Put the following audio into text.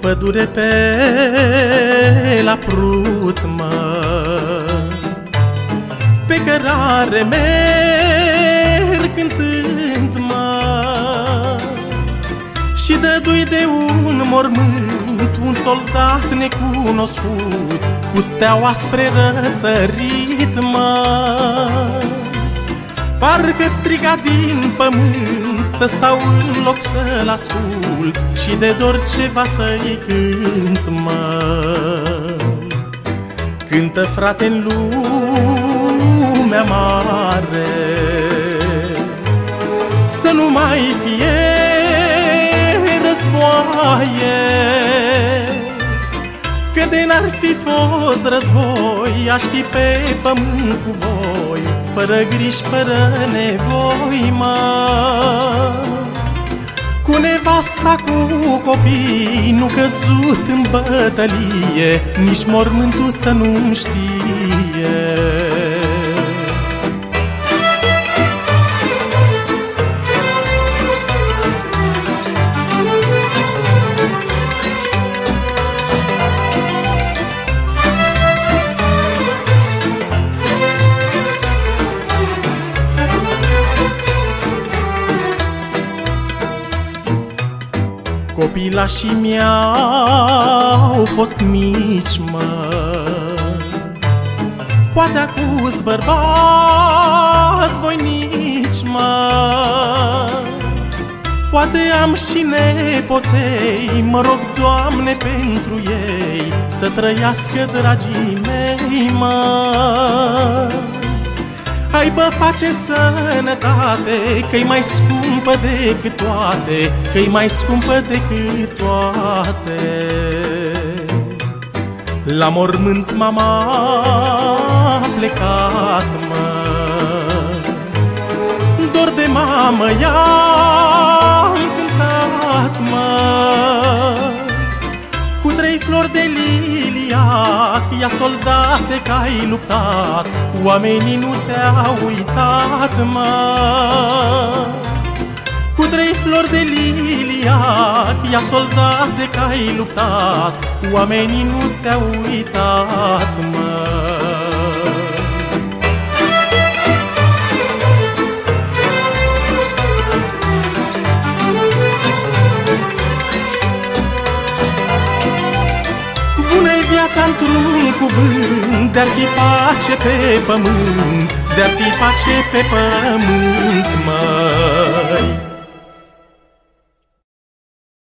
pădure pe la Prut, mă, pe cărare merg cântând, mă, și dădui de un mormânt un soldat necunoscut, cu steaua spre răsărit, mă. Parcă striga din pământ să stau în loc să-l ascult și de dor ceva să-i cânt, mă. Cântă, frate, în lumea mare, să nu mai fie războaie, că de n-ar fi fost război, aș fi pe pământ cu voi, fără griji, fără nevoi, mă. Cu nevasta, cu copii, nu căzut în bătălie, nici mormântul să nu-mi știe. Copilașii mi-au fost mici, mă, poate acuz bărbați voinici, mă, poate am și nepoței, mă rog, Doamne, pentru ei, să trăiască dragii mei, mă. Aibă pace, sănătate, că-i mai scumpă decât toate, că-i mai scumpă decât toate. La mormânt mama a plecat, mă, dor de mamă i-am cântat, mă, cu 3 flori de liliac, ia soldate că ai luptat, oamenii nu te-au uitat, mă. Cu 3 flori de liliac, ia soldate că ai luptat, oamenii nu te-au uitat, mă. Bună-i viața într-un cuvânt, de-ar fi pace pe pământ, de-ar fi pace pe pământ, măi.